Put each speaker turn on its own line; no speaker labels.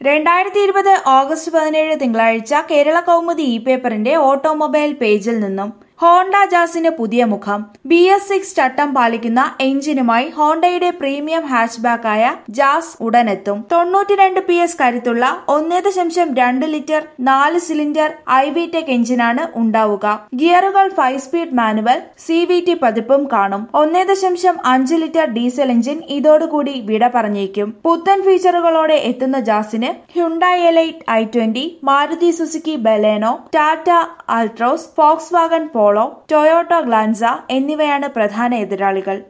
2020 August 17 തിങ്കളാഴ്ച Kerala Kaumudi e പേപ്പറിന്റെ automobile പേജിൽ നിന്നും ഹോണ്ട ജാസിന് പുതിയ മുഖം. BS6 ചട്ടം പാലിക്കുന്ന എഞ്ചിനുമായി ഹോണ്ടയുടെ പ്രീമിയം ഹാച്ച്ബാക്കായ ജാസ് ഉടനെത്തും. 92 PS കരുത്തുള്ള 1.2 ലിറ്റർ 4 സിലിണ്ടർ IVTEC എഞ്ചിനാണ് ഉണ്ടാവുക. ഗിയറുകൾ 5 സ്പീഡ് മാനുവൽ CVT പതിപ്പും കാണും. 1.5 ലിറ്റർ ഡീസൽ എഞ്ചിൻ ഇതോടുകൂടി വിട പറഞ്ഞേക്കും. പുത്തൻ ഫീച്ചറുകളോടെ എത്തുന്ന ജാസിന് Hyundai Elite i20, Maruti Suzuki Baleno, Tata Altroz, Volkswagen Polo, Toyota Glanza എന്നിവയാണ് പ്രധാന എതിരാളികൾ.